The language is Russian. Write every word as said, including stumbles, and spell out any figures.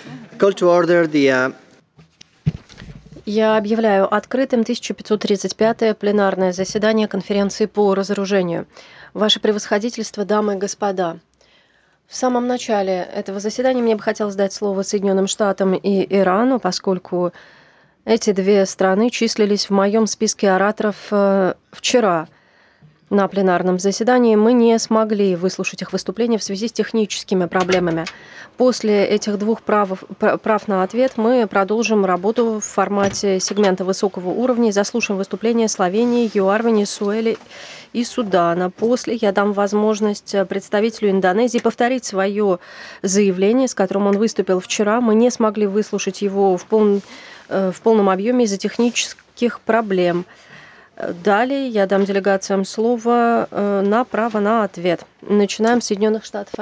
Call to order the uh, Я объявляю открытым тысяча пятьсот тридцать пятое пленарное заседание конференции по разоружению. Ваше превосходительство, дамы и господа. В самом начале этого заседания мне бы хотелось дать слово Соединенным Штатам и Ирану, поскольку эти две страны числились в моем списке ораторов э, вчера. На пленарном заседании мы не смогли выслушать их выступления в связи с техническими проблемами. После этих двух прав, прав на ответ мы продолжим работу в формате сегмента высокого уровня и заслушаем выступления Словении, ЮАР, Венесуэлы и Судана. После я дам возможность представителю Индонезии повторить свое заявление, с которым он выступил вчера. Мы не смогли выслушать его в, пол, в полном объеме из-за технических проблем. Далее я дам делегациям слово на право на ответ. Начинаем с Соединенных Штатов.